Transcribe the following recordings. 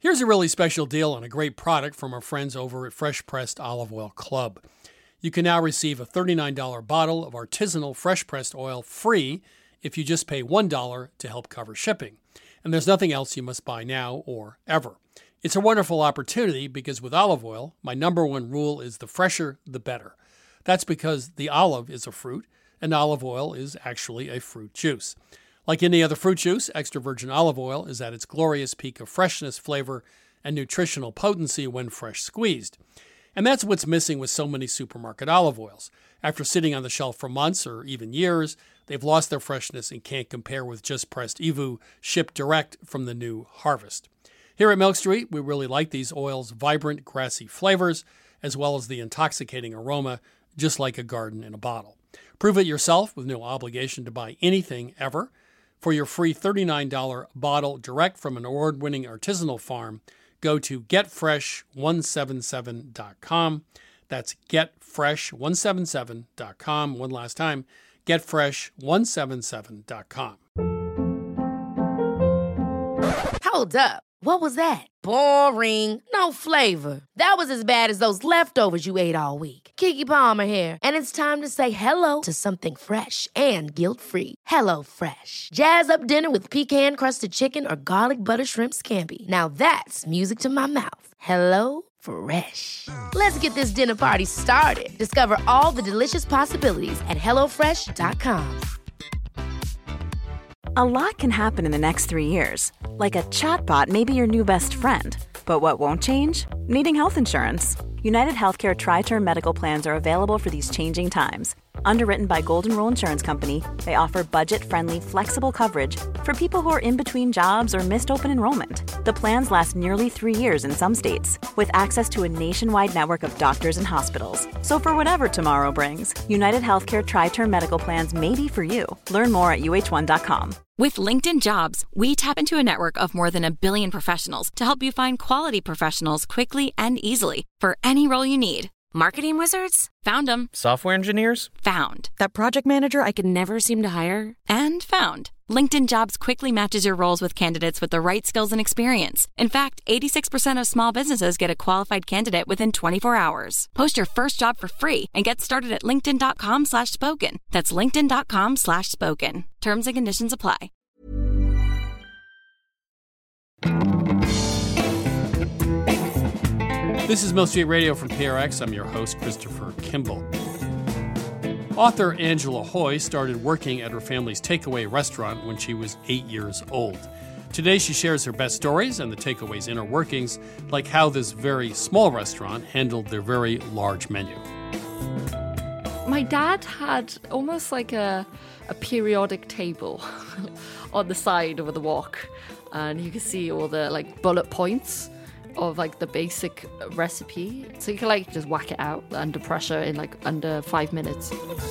Here's a really special deal on a great product from our friends over at Fresh Pressed Olive Oil Club. You can now receive a $39 bottle of artisanal fresh pressed oil free if you just pay $1 to help cover shipping. And there's nothing else you must buy now or ever. It's a wonderful opportunity because with olive oil, my number one rule is the fresher, the better. That's because the olive is a fruit, and olive oil is actually a fruit juice. Like any other fruit juice, extra virgin olive oil is at its glorious peak of freshness, flavor, and nutritional potency when fresh squeezed. And that's what's missing with so many supermarket olive oils. After sitting on the shelf for months or even years, they've lost their freshness and can't compare with just pressed EVOO shipped direct from the new harvest. Here at Milk Street, we really like these oils' vibrant, grassy flavors, as well as the intoxicating aroma, just like a garden in a bottle. Prove it yourself with no obligation to buy anything ever. For your free $39 bottle direct from an award-winning artisanal farm, go to getfresh177.com. That's getfresh177.com. One last time, getfresh177.com. Hold up. What was that? Boring. No flavor. That was as bad as those leftovers you ate all week. Keke Palmer here, and it's time to say hello to something fresh and guilt-free. Hello Fresh. Jazz up dinner with pecan-crusted chicken or garlic butter shrimp scampi. Now that's music to my mouth. Hello Fresh. Let's get this dinner party started. Discover all the delicious possibilities at hellofresh.com. A lot can happen in the next 3 years. Like a chatbot may be your new best friend. But what won't change? Needing health insurance. United Healthcare Tri-Term Medical Plans are available for these changing times. Underwritten by Golden Rule Insurance Company, they offer budget-friendly, flexible coverage for people who are in between jobs or missed open enrollment. The plans last nearly 3 years in some states, with access to a nationwide network of doctors and hospitals. So for whatever tomorrow brings, United Healthcare Tri-Term Medical Plans may be for you. Learn more at uh1.com. With LinkedIn Jobs, we tap into a network of more than 1 billion professionals to help you find quality professionals quickly and easily for any role you need. Marketing wizards? Found them. Software engineers? Found. That project manager I could never seem to hire? And found. LinkedIn Jobs quickly matches your roles with candidates with the right skills and experience. In fact, 86% of small businesses get a qualified candidate within 24 hours. Post your first job for free and get started at linkedin.com/spoken. That's linkedin.com/spoken. Terms and conditions apply. This is Milk Street Radio from PRX. I'm your host, Christopher Kimball. Author Angela Hoy started working at her family's takeaway restaurant when she was 8 years old. Today, she shares her best stories and the takeaway's inner workings, like how this very small restaurant handled their very large menu. My dad had almost like a periodic table on the side of the wok, and you can see all the like bullet points of like the basic recipe, so you can like just whack it out under pressure in like under 5 minutes.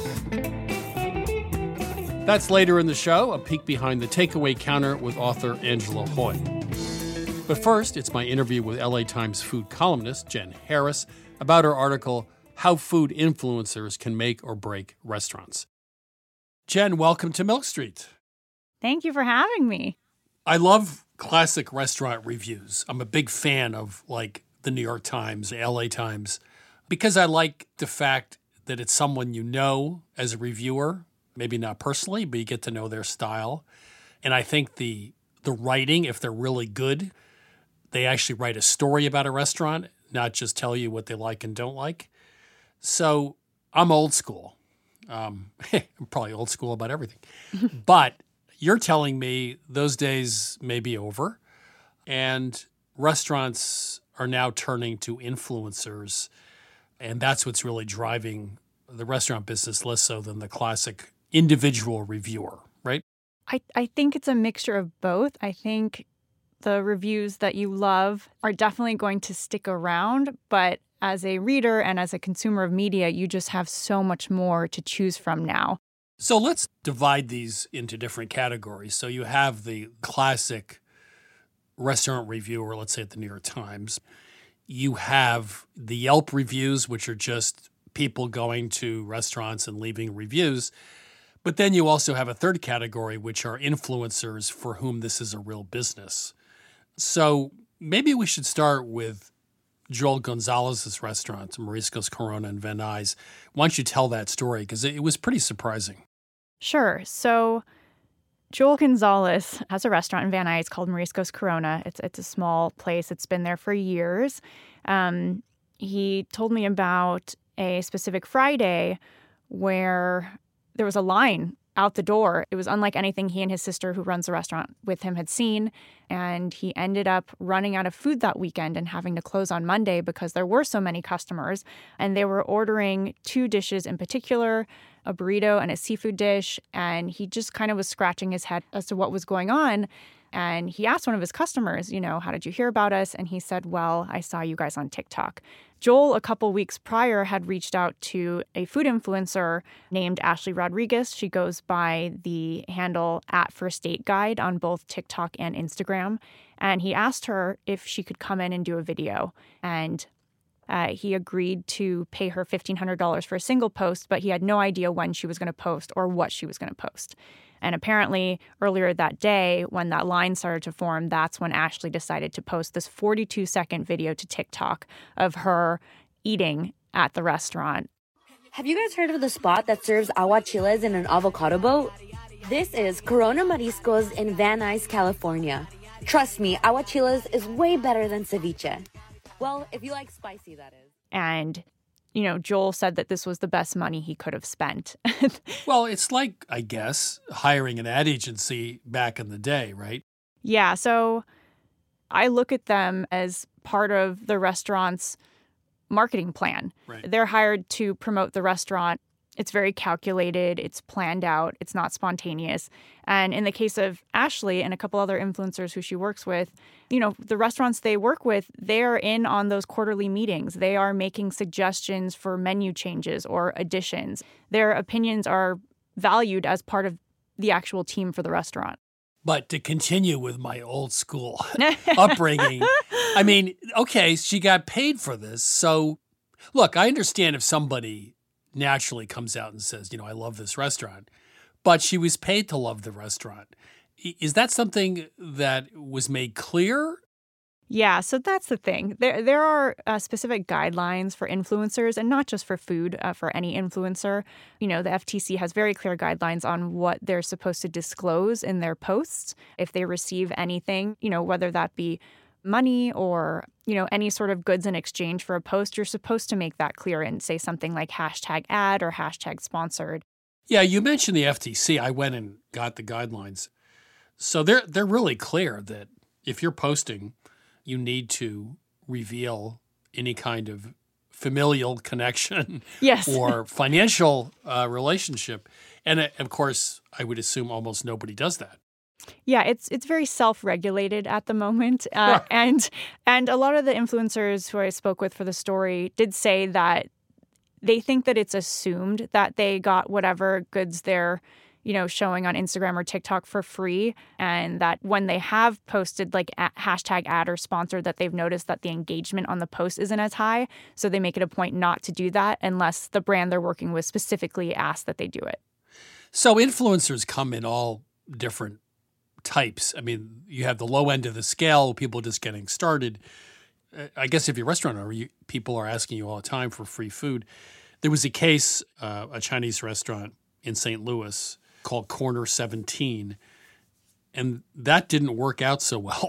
That's later in the show, a peek behind the takeaway counter with author Angela Hoy. But first, it's my interview with LA Times food columnist Jen Harris about her article, How Food Influencers Can Make or Break Restaurants. Jen, welcome to Milk Street. Thank you for having me. I love classic restaurant reviews. I'm a big fan of like the New York Times, the LA Times, because I like the fact that it's someone you know as a reviewer, maybe not personally, but you get to know their style. And I think the writing, if they're really good, they actually write a story about a restaurant, not just tell you what they like and don't like. So I'm old school. I'm probably old school about everything. But you're telling me those days may be over, and restaurants are now turning to influencers, and that's what's really driving the restaurant business less so than the classic individual reviewer, right? I think it's a mixture of both. I think the reviews that you love are definitely going to stick around, but as a reader and as a consumer of media, you just have so much more to choose from now. So let's divide these into different categories. So you have the classic restaurant reviewer, let's say at the New York Times. You have the Yelp reviews, which are just people going to restaurants and leaving reviews. But then you also have a third category, which are influencers for whom this is a real business. So maybe we should start with Joel Gonzalez's restaurant, Mariscos Corona in Van Nuys. Why don't you tell that story? Because it was pretty surprising. Sure. So Joel Gonzalez has a restaurant in Van Nuys called Mariscos Corona. It's a small place. It's been there for years. He told me about a specific Friday where there was a line out the door. It was unlike anything he and his sister, who runs the restaurant with him, had seen. And he ended up running out of food that weekend and having to close on Monday because there were so many customers. And they were ordering 2 dishes in particular, a burrito and a seafood dish. And he just kind of was scratching his head as to what was going on. And he asked one of his customers, how did you hear about us? And he said, well, I saw you guys on TikTok. Joel, a couple weeks prior, had reached out to a food influencer named Ashley Rodriguez. She goes by the handle @FirstDateGuide on both TikTok and Instagram. And he asked her if she could come in and do a video. And he agreed to pay her $1,500 for a single post, but he had no idea when she was going to post or what she was going to post. And apparently, earlier that day, when that line started to form, that's when Ashley decided to post this 42-second video to TikTok of her eating at the restaurant. Have you guys heard of the spot that serves aguachiles in an avocado boat? This is Corona Mariscos in Van Nuys, California. Trust me, aguachiles is way better than ceviche. Well, if you like spicy, that is. And Joel said that this was the best money he could have spent. Well, it's like, I guess, hiring an ad agency back in the day, right? Yeah, so I look at them as part of the restaurant's marketing plan. Right. They're hired to promote the restaurant. It's very calculated. It's planned out. It's not spontaneous. And in the case of Ashley and a couple other influencers who she works with, the restaurants they work with, they're in on those quarterly meetings. They are making suggestions for menu changes or additions. Their opinions are valued as part of the actual team for the restaurant. But to continue with my old school upbringing, I mean, okay, she got paid for this. So, look, I understand if somebody naturally comes out and says, I love this restaurant, but she was paid to love the restaurant. Is that something that was made clear? Yeah, so that's the thing. There are specific guidelines for influencers, and not just for food, for any influencer. The FTC has very clear guidelines on what they're supposed to disclose in their posts if they receive anything, whether that be money or, any sort of goods in exchange for a post. You're supposed to make that clear and say something like #ad or #sponsored. Yeah, you mentioned the FTC. I went and got the guidelines. So they're really clear that if you're posting, you need to reveal any kind of familial connection yes. or financial relationship. And of course, I would assume almost nobody does that. Yeah, it's very self-regulated at the moment. And a lot of the influencers who I spoke with for the story did say that they think that it's assumed that they got whatever goods they're, showing on Instagram or TikTok for free, and that when they have posted like #ad or sponsored, that they've noticed that the engagement on the post isn't as high. So they make it a point not to do that unless the brand they're working with specifically asks that they do it. So influencers come in all different types. I mean, you have the low end of the scale, people just getting started. I guess if you're a restaurant owner, people are asking you all the time for free food. There was a case, a Chinese restaurant in St. Louis called Corner 17, and that didn't work out so well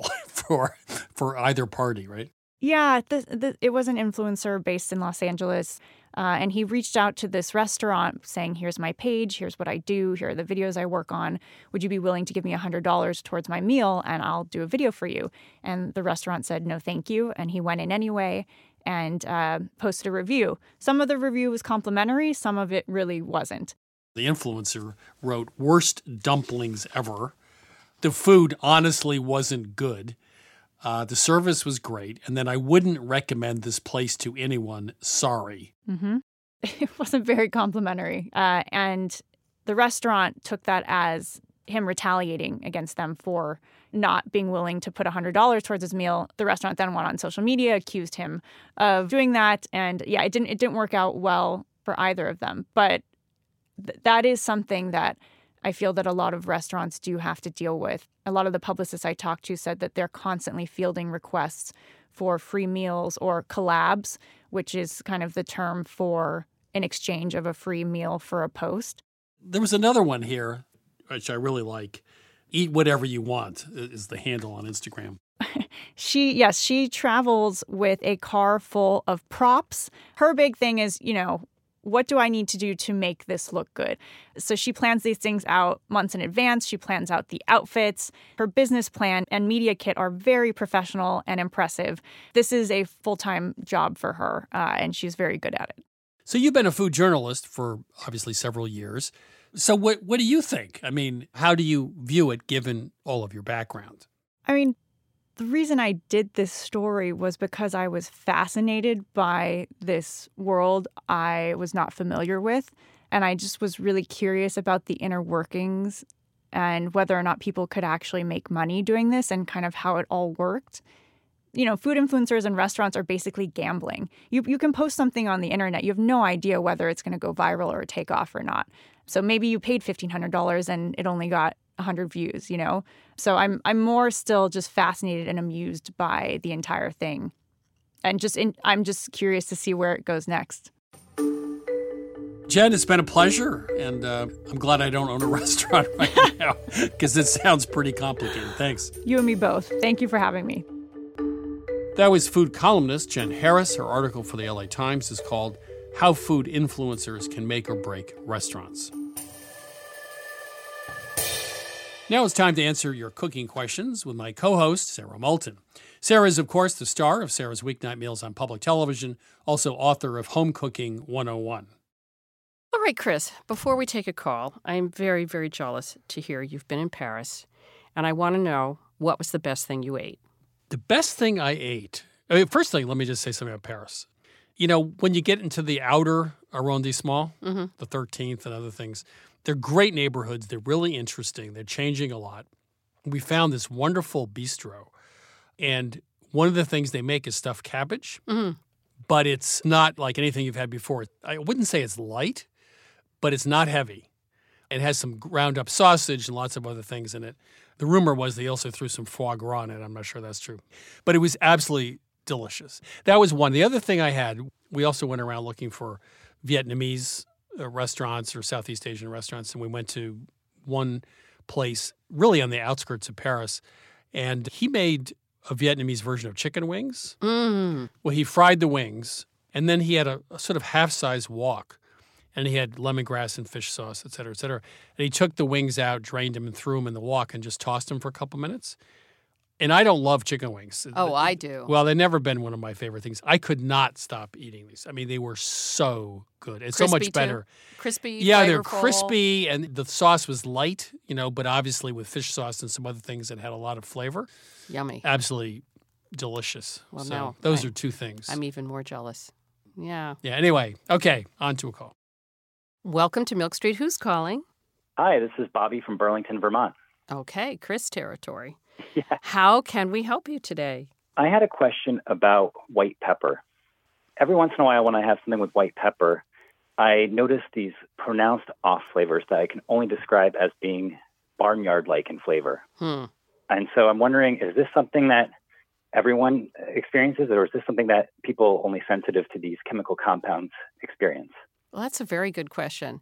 for either party, right? Yeah, it was an influencer based in Los Angeles, and he reached out to this restaurant saying, here's my page, here's what I do, here are the videos I work on. Would you be willing to give me $100 towards my meal, and I'll do a video for you? And the restaurant said, no, thank you. And he went in anyway and posted a review. Some of the review was complimentary, some of it really wasn't. The influencer wrote, worst dumplings ever. The food honestly wasn't good. The service was great. And then I wouldn't recommend this place to anyone. Sorry. Mm-hmm. It wasn't very complimentary. And the restaurant took that as him retaliating against them for not being willing to put $100 towards his meal. The restaurant then went on social media, accused him of doing that. And yeah, it didn't work out well for either of them. But that is something that I feel that a lot of restaurants do have to deal with. A lot of the publicists I talked to said that they're constantly fielding requests for free meals or collabs, which is kind of the term for an exchange of a free meal for a post. There was another one here, which I really like. Eat whatever you want is the handle on Instagram. She travels with a car full of props. Her big thing is, what do I need to do to make this look good? So she plans these things out months in advance. She plans out the outfits. Her business plan and media kit are very professional and impressive. This is a full-time job for her, and she's very good at it. So you've been a food journalist for obviously several years. So what do you think? I mean, how do you view it given all of your background? I mean, the reason I did this story was because I was fascinated by this world I was not familiar with. And I just was really curious about the inner workings and whether or not people could actually make money doing this and kind of how it all worked. Food influencers and restaurants are basically gambling. You can post something on the internet. You have no idea whether it's going to go viral or take off or not. So maybe you paid $1,500 and it only got 100 views, So I'm more still just fascinated and amused by the entire thing. And I'm just curious to see where it goes next. Jen, it's been a pleasure, and I'm glad I don't own a restaurant right now because it sounds pretty complicated. Thanks. You and me both. Thank you for having me. That was food columnist Jen Harris. Her article for the LA Times is called How Food Influencers Can Make or Break Restaurants. Now it's time to answer your cooking questions with my co-host, Sarah Moulton. Sarah is, of course, the star of Sarah's Weeknight Meals on public television, also author of Home Cooking 101. All right, Chris, before we take a call, I'm very, very jealous to hear you've been in Paris, and I want to know what was the best thing you ate. The best thing I ate, first thing, let me just say something about Paris. When you get into the outer arrondissement, the 13th and other things, they're great neighborhoods. They're really interesting. They're changing a lot. We found this wonderful bistro, and one of the things they make is stuffed cabbage, but it's not like anything you've had before. I wouldn't say it's light, but it's not heavy. It has some ground up sausage and lots of other things in it. The rumor was they also threw some foie gras in it. I'm not sure that's true. But it was absolutely delicious. That was one. The other thing I had, we also went around looking for Vietnamese restaurants or Southeast Asian restaurants, and we went to one place really on the outskirts of Paris, and he made a Vietnamese version of chicken wings. Well, he fried the wings, and then he had a sort of half-size wok, and he had lemongrass and fish sauce, et cetera, et cetera. And he took the wings out, drained them, and threw them in the wok and just tossed them for a couple minutes. And I don't love chicken wings. Oh, I do. Well, they've never been one of my favorite things. I could not stop eating these. I mean, they were so good. It's so much better. Too? Crispy, yeah, they're flavorful. crispy, and the sauce was light, but obviously with fish sauce and some other things that had a lot of flavor. Yummy. Absolutely delicious. Well, so now those are two things. I'm even more jealous. Yeah. Yeah, anyway. Okay, on to a call. Welcome to Milk Street. Who's calling? Hi, this is Bobby from Burlington, Vermont. Okay, Chris territory. Yeah. How can we help you today? I had a question about white pepper. Every once in a while when I have something with white pepper, I notice these pronounced off flavors that I can only describe as being barnyard-like in flavor. And so I'm wondering, is this something that everyone experiences, or is this something that people only sensitive to these chemical compounds experience? Well, that's a very good question.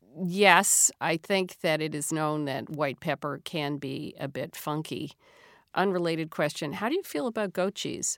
Yes, I think that it is known that white pepper can be a bit funky. Unrelated question, how do you feel about goat cheese?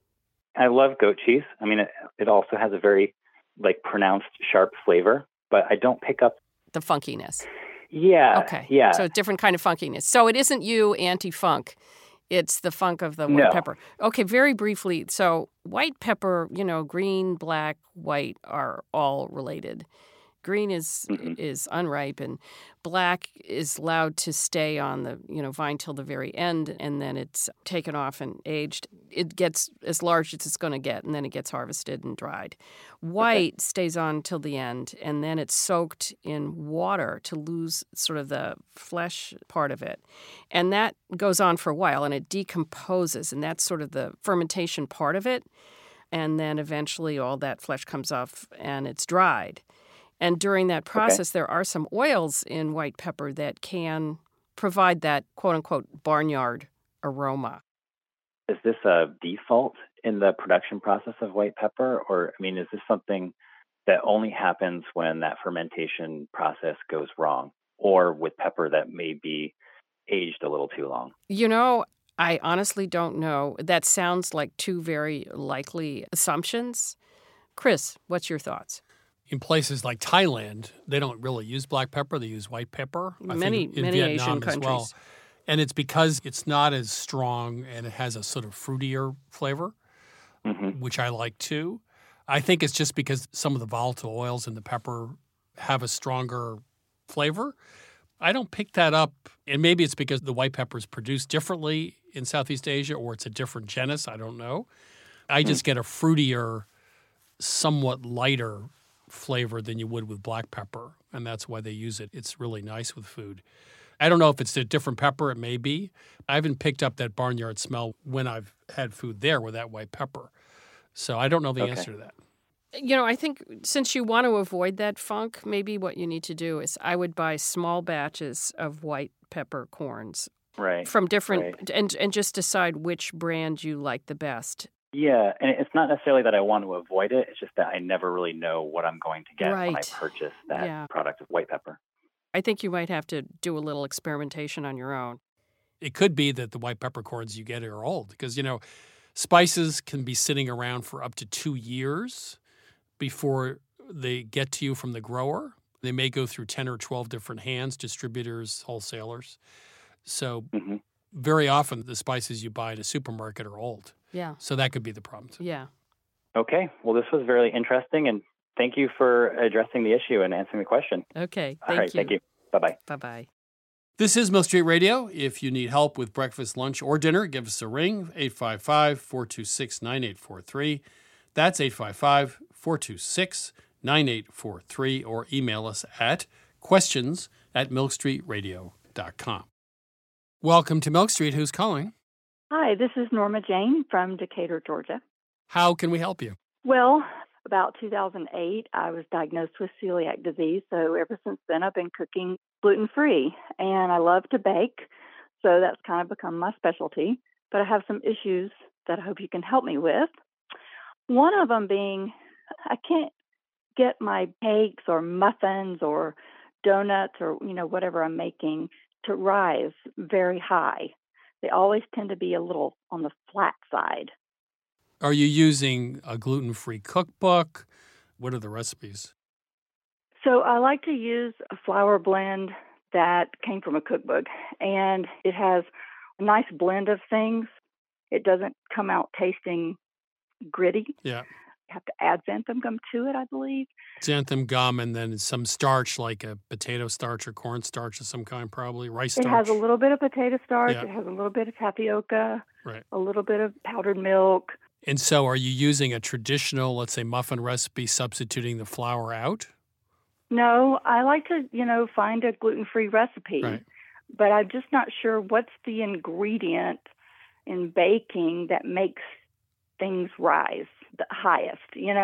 I love goat cheese. I mean, it also has a very, pronounced sharp flavor, but I don't pick up the funkiness. Yeah. Okay. Yeah. So a different kind of funkiness. So it isn't you anti-funk. It's the funk of the white pepper. Okay, very briefly. So white pepper, green, black, white are all related. Green is unripe, and black is allowed to stay on the vine till the very end, and then it's taken off and aged. It gets as large as it's going to get, and then it gets harvested and dried. White stays on till the end, and then it's soaked in water to lose sort of the flesh part of it. And that goes on for a while, and it decomposes, and that's sort of the fermentation part of it. And then eventually all that flesh comes off, and it's dried. And during that process, there are some oils in white pepper that can provide that quote-unquote barnyard aroma. Is this a default in the production process of white pepper? Or, I mean, is this something that only happens when that fermentation process goes wrong, or with pepper that may be aged a little too long? I honestly don't know. That sounds like two very likely assumptions. Chris, what's your thoughts? In places like Thailand, they don't really use black pepper. They use white pepper. Many Vietnam Asian countries. as well. And it's because it's not as strong and it has a sort of fruitier flavor, which I like too. I think it's just because some of the volatile oils in the pepper have a stronger flavor. I don't pick that up, and maybe it's because the white pepper is produced differently in Southeast Asia, or it's a different genus. I don't know. I just get a fruitier, somewhat lighter flavor than you would with black pepper, and that's why they use it. It's really nice with food. I don't know if it's a different pepper. It may be. I haven't picked up that barnyard smell when I've had food there with that white pepper. So I don't know the answer to that. I think since you want to avoid that funk, maybe what you need to do is I would buy small batches of white peppercorns from different and just decide which brand you like the best. Yeah, and it's not necessarily that I want to avoid it. It's just that I never really know what I'm going to get when I purchase that product of white pepper. I think you might have to do a little experimentation on your own. It could be that the white peppercorns you get are old because, spices can be sitting around for up to 2 years before they get to you from the grower. They may go through 10 or 12 different hands, distributors, wholesalers. So very often the spices you buy at a supermarket are old. Yeah. So that could be the problem too. Yeah. Okay. Well, this was very interesting, and thank you for addressing the issue and answering the question. Okay. All right. Thank you. Bye-bye. Bye-bye. This is Milk Street Radio. If you need help with breakfast, lunch, or dinner, give us a ring, 855-426-9843. That's 855-426-9843, or email us at questions@milkstreetradio.com. Welcome to Milk Street. Who's calling? Hi, this is Norma Jane from Decatur, Georgia. How can we help you? Well, about 2008, I was diagnosed with celiac disease. So ever since then, I've been cooking gluten-free. And I love to bake, so that's kind of become my specialty. But I have some issues that I hope you can help me with. One of them being I can't get my cakes or muffins or donuts or, whatever I'm making to rise very high. They always tend to be a little on the flat side. Are you using a gluten-free cookbook? What are the recipes? So I like to use a flour blend that came from a cookbook, and it has a nice blend of things. It doesn't come out tasting gritty. Yeah. You have to add xanthan gum to it, I believe. Xanthan gum and then some starch, like a potato starch or corn starch of some kind, probably. Rice starch. It has a little bit of potato starch. Yeah. It has a little bit of tapioca. Right. A little bit of powdered milk. And so are you using a traditional, let's say, muffin recipe, substituting the flour out? No, I like to, find a gluten-free recipe. Right. But I'm just not sure what's the ingredient in baking that makes things rise the highest,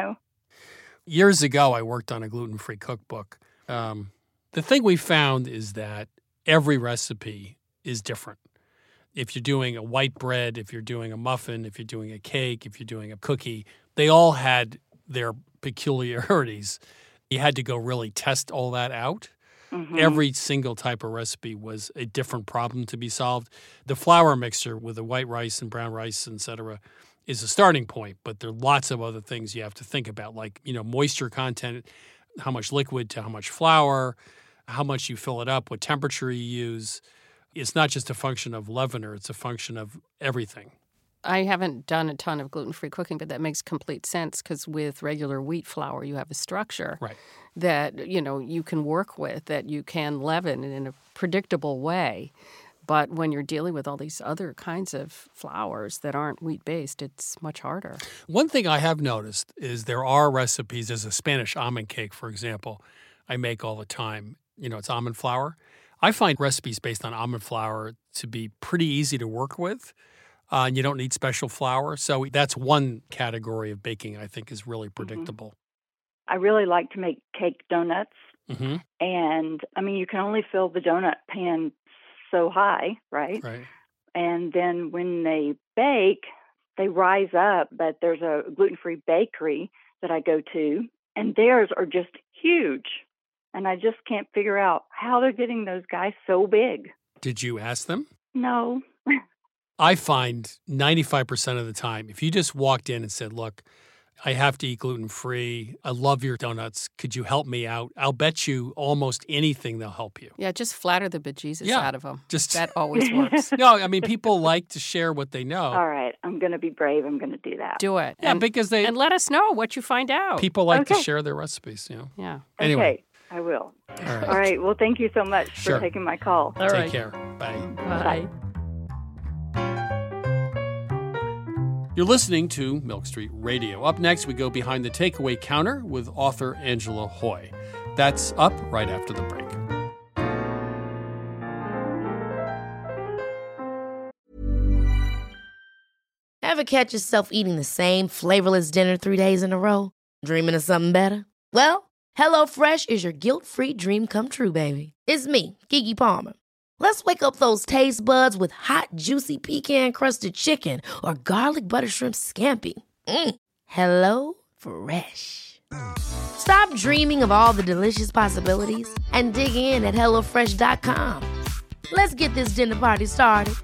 Years ago, I worked on a gluten-free cookbook. The thing we found is that every recipe is different. If you're doing a white bread, if you're doing a muffin, if you're doing a cake, if you're doing a cookie, they all had their peculiarities. You had to go really test all that out. Mm-hmm. Every single type of recipe was a different problem to be solved. The flour mixture with the white rice and brown rice, et cetera, is a starting point, but there are lots of other things you have to think about, like, moisture content, how much liquid to how much flour, how much you fill it up, what temperature you use. It's not just a function of leavener, it's a function of everything. I haven't done a ton of gluten-free cooking, but that makes complete sense because with regular wheat flour, you have a structure that, you can work with, that you can leaven in a predictable way. But when you're dealing with all these other kinds of flours that aren't wheat-based, it's much harder. One thing I have noticed is there are recipes. There's a Spanish almond cake, for example, I make all the time. It's almond flour. I find recipes based on almond flour to be pretty easy to work with. And you don't need special flour. So that's one category of baking I think is really predictable. I really like to make cake donuts. Mm-hmm. And, I mean, you can only fill the donut pan so high, right? Right. And then when they bake, they rise up. But there's a gluten-free bakery that I go to, and theirs are just huge. And I just can't figure out how they're getting those guys so big. Did you ask them? No. I find 95% of the time, if you just walked in and said, look, I have to eat gluten-free. I love your donuts. Could you help me out? I'll bet you almost anything they'll help you. Yeah, just flatter the bejesus out of them. That always works. No, I mean, people like to share what they know. All right. I'm going to be brave. I'm going to do that. Do it. Yeah, and, because and let us know what you find out. People like to share their recipes, you know. Yeah. Anyway. Okay, I will. All right. Well, thank you so much for taking my call. All right. Take care. Bye. Bye. You're listening to Milk Street Radio. Up next, we go behind the takeaway counter with author Angela Hoy. That's up right after the break. Ever catch yourself eating the same flavorless dinner 3 days in a row? Dreaming of something better? Well, HelloFresh is your guilt-free dream come true, baby. It's me, Keke Palmer. Let's wake up those taste buds with hot, juicy pecan-crusted chicken or garlic butter shrimp scampi. Hello Fresh. Stop dreaming of all the delicious possibilities and dig in at HelloFresh.com. Let's get this dinner party started.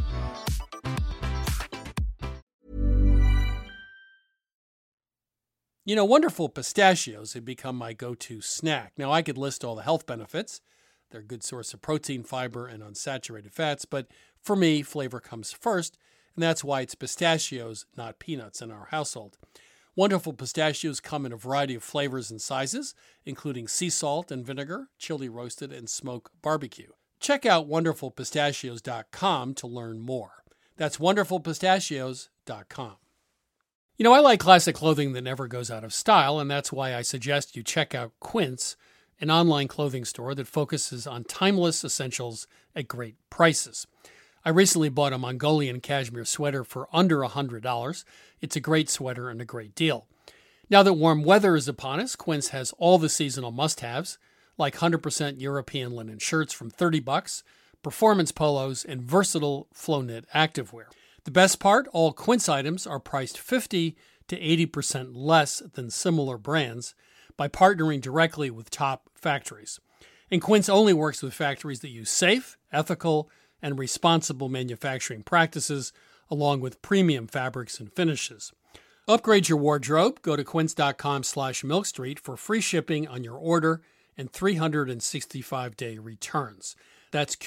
You know, Wonderful Pistachios have become my go-to snack. Now, I could list all the health benefits. They're a good source of protein, fiber, and unsaturated fats. But for me, flavor comes first, and that's why it's pistachios, not peanuts, in our household. Wonderful Pistachios come in a variety of flavors and sizes, including sea salt and vinegar, chili roasted, and smoked barbecue. Check out wonderfulpistachios.com to learn more. That's wonderfulpistachios.com. You know, I like classic clothing that never goes out of style, and that's why I suggest you check out Quince, an online clothing store that focuses on timeless essentials at great prices. I recently bought a Mongolian cashmere sweater for under $100. It's a great sweater and a great deal. Now that warm weather is upon us, Quince has all the seasonal must-haves, like 100% European linen shirts from $30, performance polos, and versatile flow-knit activewear. The best part, all Quince items are priced 50 to 80% less than similar brands by partnering directly with top factories. And Quince only works with factories that use safe, ethical, and responsible manufacturing practices, along with premium fabrics and finishes. Upgrade your wardrobe. Go to quince.com/milkstreet for free shipping on your order and 365-day returns. That's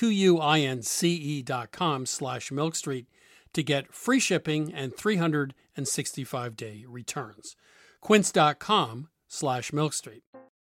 QUINCE.com/milkstreet to get free shipping and 365-day returns. Quince.com/milkstreet.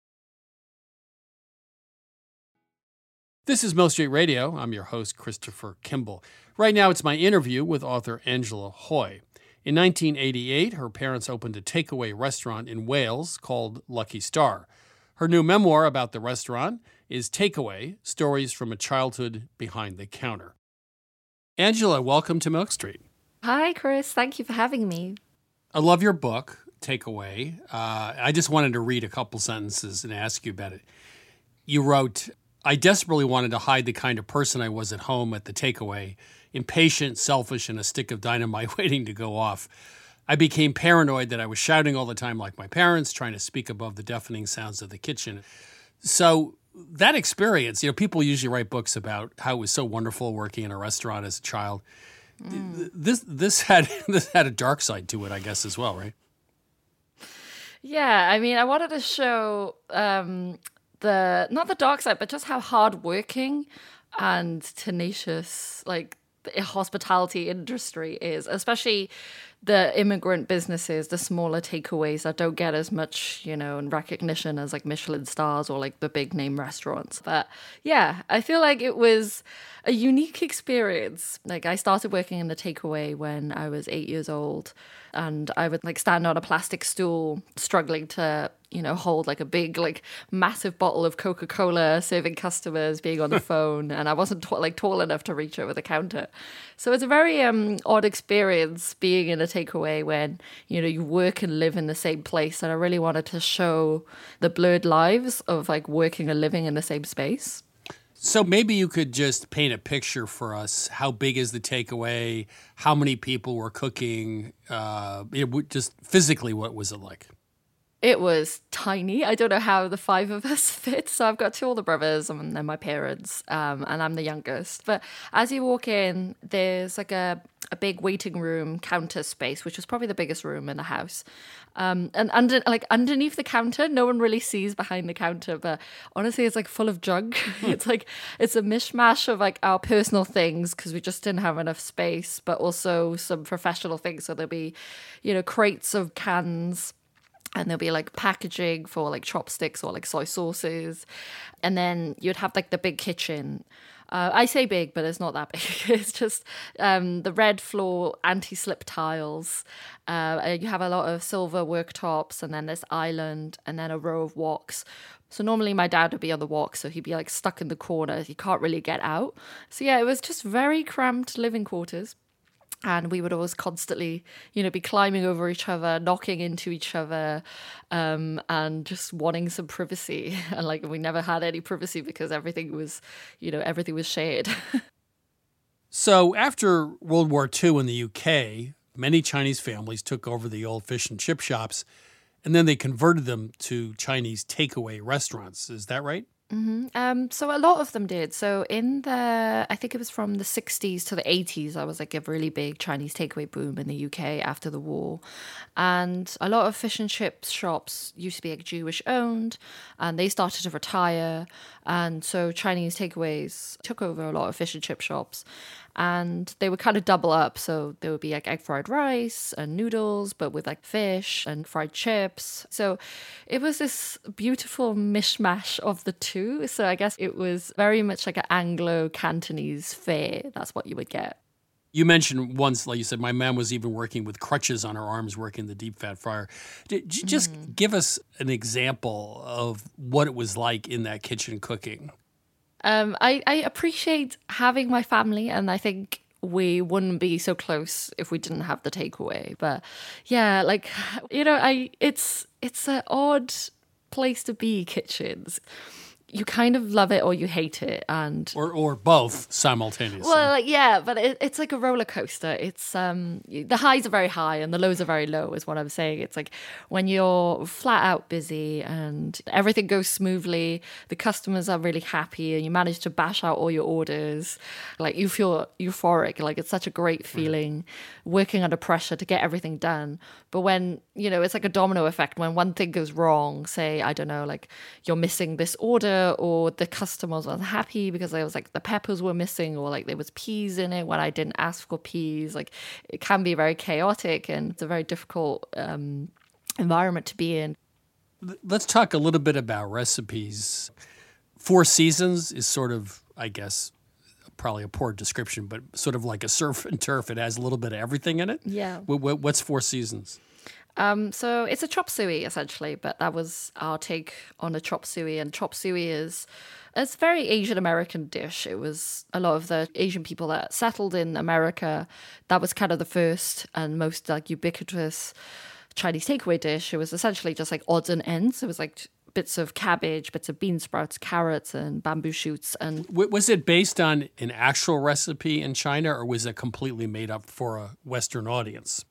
This is Milk Street Radio. I'm your host, Christopher Kimball. Right now, it's my interview with author Angela Hoy. In 1988, her parents opened a takeaway restaurant in Wales called Lucky Star. Her new memoir about the restaurant is Takeaway: Stories from a Childhood Behind the Counter. Angela, welcome to Milk Street. Hi, Chris. Thank you for having me. I love your book, Takeaway. I just wanted to read a couple sentences and ask you about it. You wrote, I desperately wanted to hide the kind of person I was at home at the takeaway, impatient, selfish, and a stick of dynamite waiting to go off. I became paranoid that I was shouting all the time like my parents, trying to speak above the deafening sounds of the kitchen. So that experience, people usually write books about how it was so wonderful working in a restaurant as a child. This had a dark side to it, I guess, as well, right? Yeah, I mean, I wanted to show not the dark side, but just how hardworking and tenacious, like, the hospitality industry is, especially the immigrant businesses, the smaller takeaways that don't get as much, and recognition as like Michelin stars or like the big name restaurants. But yeah, I feel like it was a unique experience. Like, I started working in the takeaway when I was 8 years old, and I would like stand on a plastic stool struggling to hold like a big, like massive bottle of Coca-Cola, serving customers, being on the phone. And I wasn't tall enough to reach over the counter. So it's a very odd experience being in a takeaway when, you work and live in the same place. And I really wanted to show the blurred lives of like working and living in the same space. So maybe you could just paint a picture for us. How big is the takeaway? How many people were cooking? Just physically, what was it like? It was tiny. I don't know how the 5 of us fit. So I've got 2 older brothers and then my parents, and I'm the youngest. But as you walk in, there's like a big waiting room counter space, which was probably the biggest room in the house. And underneath the counter, no one really sees behind the counter, but honestly, it's like full of junk. It's a mishmash of like our personal things because we just didn't have enough space, but also some professional things. So there'll be, crates of cans. And there'll be like packaging for like chopsticks or like soy sauces. And then you'd have like the big kitchen. I say big, but it's not that big. It's just the red floor anti-slip tiles. You have a lot of silver worktops and then this island and then a row of woks. So normally my dad would be on the wok, so he'd be like stuck in the corner. He can't really get out. So yeah, it was just very cramped living quarters. And we would always constantly, be climbing over each other, knocking into each other, and just wanting some privacy. And like we never had any privacy because everything was shared. So after World War II in the UK, many Chinese families took over the old fish and chip shops, and then they converted them to Chinese takeaway restaurants. Is that right? Mm-hmm. So a lot of them did. So I think it was from the 60s to the 80s, I was like a really big Chinese takeaway boom in the UK after the war. And a lot of fish and chips shops used to be like Jewish owned and they started to retire. And so Chinese takeaways took over a lot of fish and chip shops. And they would kind of double up. So there would be like egg fried rice and noodles, but with like fish and fried chips. So it was this beautiful mishmash of the two. So I guess it was very much like an Anglo-Cantonese fare. That's what you would get. You mentioned once, like you said, my mom was even working with crutches on her arms working the deep fat fryer. Did you just give us an example of what it was like in that kitchen cooking? I appreciate having my family, and I think we wouldn't be so close if we didn't have the takeaway. But yeah, like, it's an odd place to be, kitchens. You kind of love it or you hate it, and or both simultaneously. Well, like, yeah, but it's like a roller coaster. It's the highs are very high and the lows are very low, is what I'm saying. It's like when you're flat out busy and everything goes smoothly, the customers are really happy, and you manage to bash out all your orders. Like you feel euphoric. Like it's such a great feeling working under pressure to get everything done. But when it's like a domino effect. When one thing goes wrong, say I don't know, like you're missing this order, or the customers weren't happy because there was like the peppers were missing, or like there was peas in it when I didn't ask for peas. Like it can be very chaotic, and it's a very difficult environment to be in. Let's talk a little bit about recipes. Four Seasons is sort of, I guess, probably a poor description, but sort of like a surf and turf. It has a little bit of everything in it. Yeah. What's Four Seasons? So it's a chop suey essentially, but that was our take on a chop suey. And chop suey it's a very Asian American dish. It was a lot of the Asian people that settled in America. That was kind of the first and most like ubiquitous Chinese takeaway dish. It was essentially just like odds and ends. It was like bits of cabbage, bits of bean sprouts, carrots, and bamboo shoots. And was it based on an actual recipe in China, or was it completely made up for a Western audience?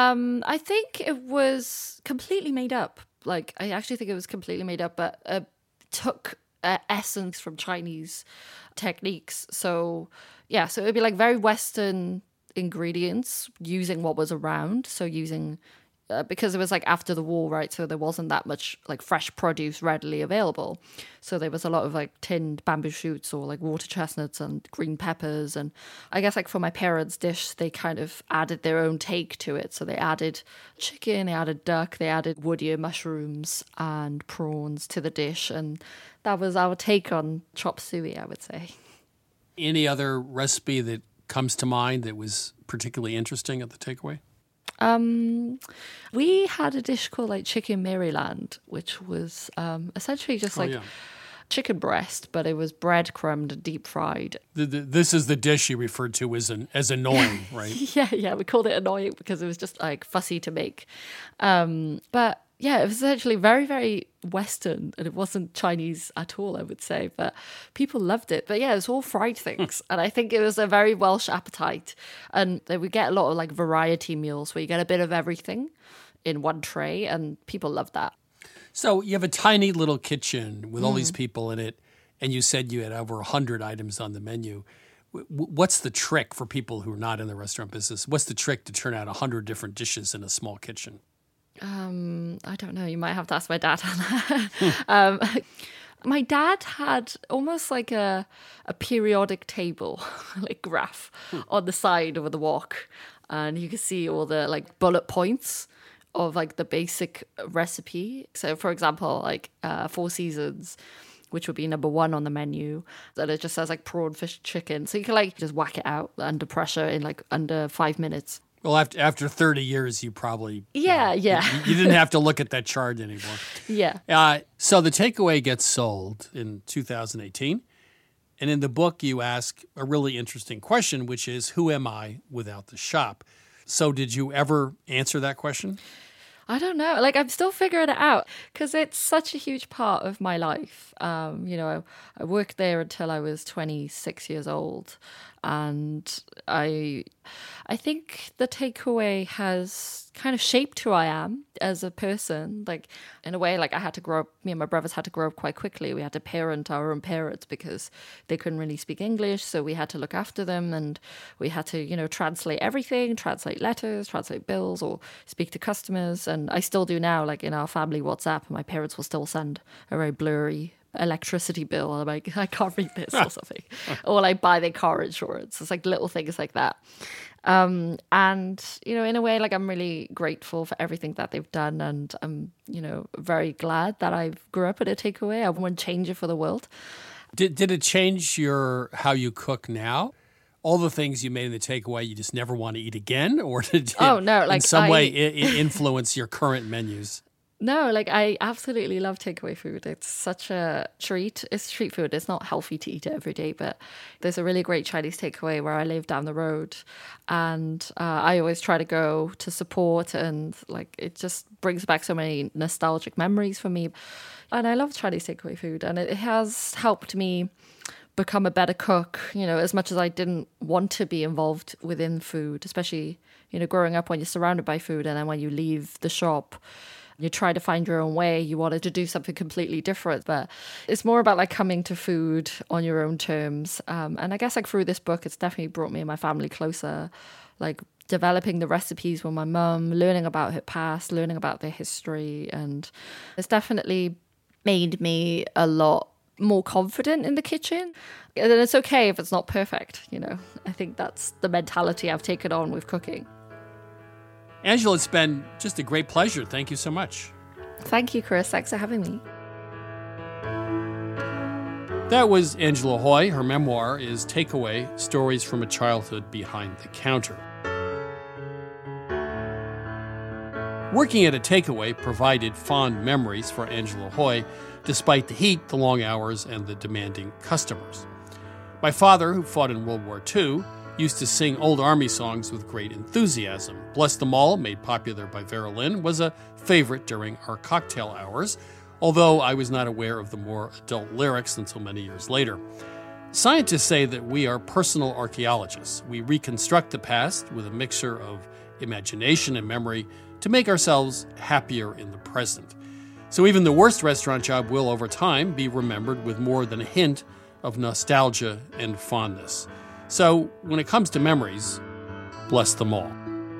I think it was completely made up. Like, I actually think it was completely made up, but took essence from Chinese techniques. So, yeah, so it'd be like very Western ingredients using what was around. So using, because it was like after the war, right? So there wasn't that much like fresh produce readily available. So there was a lot of like tinned bamboo shoots or like water chestnuts and green peppers. And I guess like for my parents' dish, they kind of added their own take to it. So they added chicken, they added duck, they added wood ear mushrooms and prawns to the dish. And that was our take on chop suey, I would say. Any other recipe that comes to mind that was particularly interesting at the takeaway? We had a dish called like chicken Maryland, which was essentially just chicken breast, but it was breadcrumbed and deep fried. This is the dish you referred to as annoying, right? Yeah, we called it annoying because it was just like fussy to make. But yeah, it was actually very, very Western, and it wasn't Chinese at all, I would say, but people loved it. But yeah, it's all fried things, and I think it was a very Welsh appetite. And we get a lot of like variety meals where you get a bit of everything in one tray, and people love that. So you have a tiny little kitchen with all these people in it, and you said you had over 100 items on the menu. What's the trick for people who are not in the restaurant business? What's the trick to turn out 100 different dishes in a small kitchen? I don't know. You might have to ask my dad on that. My dad had almost like a periodic table, like graph, on the side of the wok. And you can see all the like bullet points of like the basic recipe. So for example, like Four Seasons, which would be number 1 on the menu, that it just says like prawn, fish, chicken. So you can like just whack it out under pressure in like under 5 minutes. Well, after 30 years, you probably... Yeah. You didn't have to look at that chart anymore. Yeah. So the takeaway gets sold in 2018. And in the book, you ask a really interesting question, which is, who am I without the shop? So did you ever answer that question? I don't know. Like, I'm still figuring it out because it's such a huge part of my life. I worked there until I was 26 years old. And I think the takeaway has kind of shaped who I am as a person. Like, in a way, like I had to grow up, me and my brothers had to grow up quite quickly. We had to parent our own parents because they couldn't really speak English. So we had to look after them, and we had to, translate everything, translate letters, translate bills, or speak to customers. And I still do now, like in our family WhatsApp, my parents will still send a very blurry electricity bill. I'm like, I can't read this or something. Or like buy their car insurance. It's like little things like that. And, in a way, like I'm really grateful for everything that they've done. And I'm, very glad that I grew up at a takeaway. I wouldn't change it for the world. Did it change how you cook now? All the things you made in the takeaway, you just never want to eat again? Or did it in some way influence your current menus? No, like I absolutely love takeaway food. It's such a treat. It's street food. It's not healthy to eat it every day, but there's a really great Chinese takeaway where I live down the road, and I always try to go to support, and like it just brings back so many nostalgic memories for me. And I love Chinese takeaway food, and it has helped me become a better cook, as much as I didn't want to be involved within food, especially, growing up when you're surrounded by food, and then when you leave the shop, you try to find your own way. You wanted to do something completely different, but it's more about like coming to food on your own terms. And I guess like through this book, it's definitely brought me and my family closer, like developing the recipes with my mum, learning about her past, learning about their history. And it's definitely made me a lot more confident in the kitchen. And it's okay if it's not perfect, I think that's the mentality I've taken on with cooking. Angela, it's been just a great pleasure. Thank you so much. Thank you, Chris. Thanks for having me. That was Angela Hoy. Her memoir is Takeaway: Stories from a Childhood Behind the Counter. Working at a takeaway provided fond memories for Angela Hoy, despite the heat, the long hours, and the demanding customers. My father, who fought in World War II, used to sing old Army songs with great enthusiasm. Bless Them All, made popular by Vera Lynn, was a favorite during our cocktail hours, although I was not aware of the more adult lyrics until many years later. Scientists say that we are personal archaeologists. We reconstruct the past with a mixture of imagination and memory to make ourselves happier in the present. So even the worst restaurant job will, over time, be remembered with more than a hint of nostalgia and fondness. So, when it comes to memories, bless them all.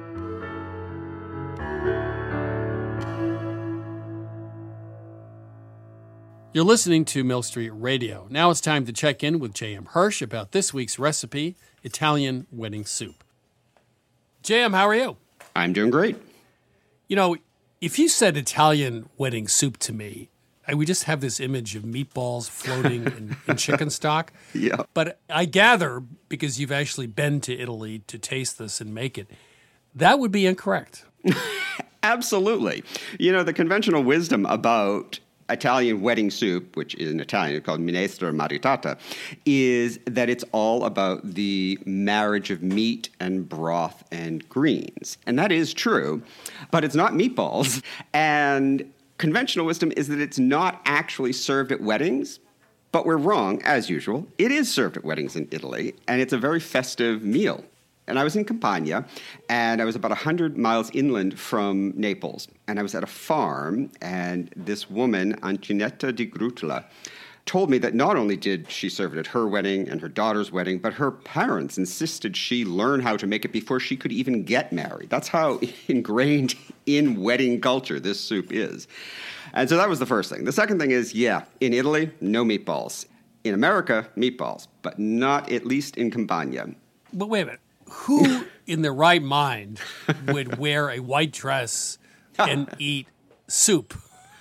You're listening to Mill Street Radio. Now it's time to check in with J.M. Hirsch about this week's recipe, Italian wedding soup. J.M., how are you? I'm doing great. If you said Italian wedding soup to me, I would just have this image of meatballs floating in chicken stock. Yeah. But I gather, because you've actually been to Italy to taste this and make it, that would be incorrect. Absolutely. The conventional wisdom about Italian wedding soup, which is in Italian called minestra maritata, is that it's all about the marriage of meat and broth and greens. And that is true, but it's not meatballs. And conventional wisdom is that it's not actually served at weddings, but we're wrong, as usual. It is served at weddings in Italy, and it's a very festive meal. And I was in Campania, and I was about 100 miles inland from Naples. And I was at a farm, and this woman, Antoinetta di Grutula, told me that not only did she serve it at her wedding and her daughter's wedding, but her parents insisted she learn how to make it before she could even get married. That's how ingrained in wedding culture this soup is. And so that was the first thing. The second thing is, in Italy, no meatballs. In America, meatballs, but not at least in Campania. But wait a minute. Who in their right mind would wear a white dress and eat soup?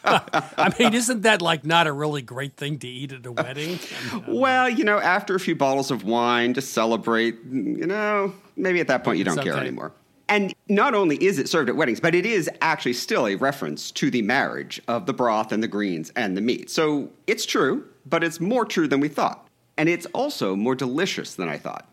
I mean, isn't that not a really great thing to eat at a wedding? Well, after a few bottles of wine to celebrate, maybe at that point you don't care anymore. And not only is it served at weddings, but it is actually still a reference to the marriage of the broth and the greens and the meat. So it's true, but it's more true than we thought. And it's also more delicious than I thought.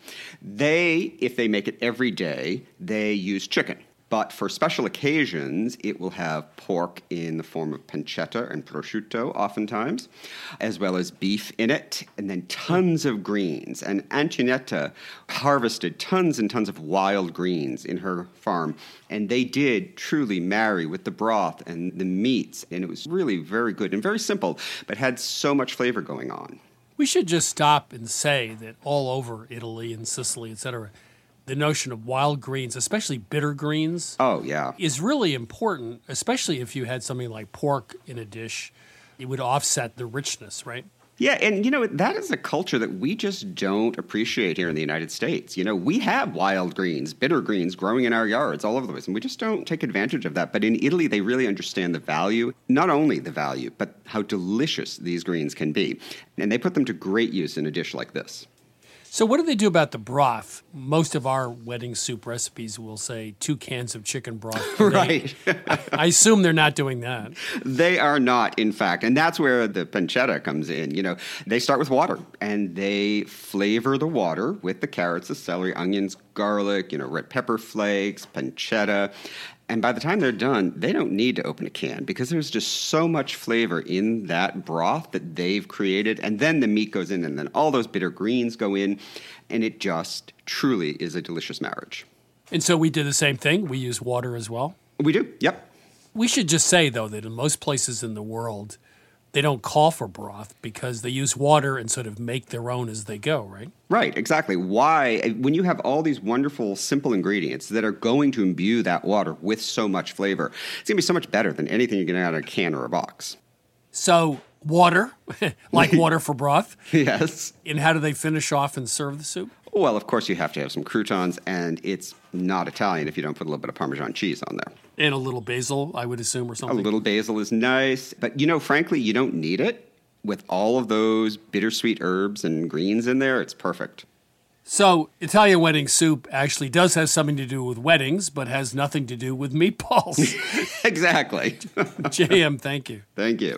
If they make it every day, they use chicken. But for special occasions, it will have pork in the form of pancetta and prosciutto oftentimes, as well as beef in it, and then tons of greens. And Antoinetta harvested tons and tons of wild greens in her farm, and they did truly marry with the broth and the meats, and it was really very good and very simple, but had so much flavor going on. We should just stop and say that all over Italy and Sicily, etc., the notion of wild greens, especially bitter greens, is really important, especially if you had something like pork in a dish. It would offset the richness, right? Yeah, and that is a culture that we just don't appreciate here in the United States. We have wild greens, bitter greens growing in our yards all over the place, and we just don't take advantage of that. But in Italy, they really understand the value, not only the value, but how delicious these greens can be. And they put them to great use in a dish like this. So what do they do about the broth? Most of our wedding soup recipes will say 2 cans of chicken broth. Right. I assume they're not doing that. They are not, in fact. And that's where the pancetta comes in. They start with water, and they flavor the water with the carrots, the celery, onions, garlic, red pepper flakes, pancetta. And by the time they're done, they don't need to open a can because there's just so much flavor in that broth that they've created. And then the meat goes in, and then all those bitter greens go in, and it just truly is a delicious marriage. And so we did the same thing. We use water as well. We do, yep. We should just say, though, that in most places in the world, they don't call for broth because they use water and sort of make their own as they go, right? Right, exactly. Why? When you have all these wonderful, simple ingredients that are going to imbue that water with so much flavor, it's going to be so much better than anything you get out of a can or a box. So, water, like water for broth. Yes. And how do they finish off and serve the soup? Well, of course, you have to have some croutons, and it's not Italian if you don't put a little bit of Parmesan cheese on there. And a little basil, I would assume, or something. A little basil is nice. But, frankly, you don't need it. With all of those bittersweet herbs and greens in there, it's perfect. So, Italian wedding soup actually does have something to do with weddings, but has nothing to do with meatballs. Exactly. J.M., thank you. Thank you.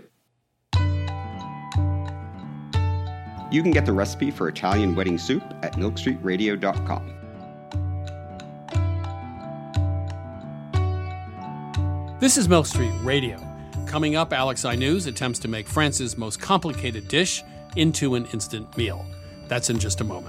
You can get the recipe for Italian wedding soup at milkstreetradio.com. This is Milk Street Radio. Coming up, Alex I News attempts to make France's most complicated dish into an instant meal. That's in just a moment.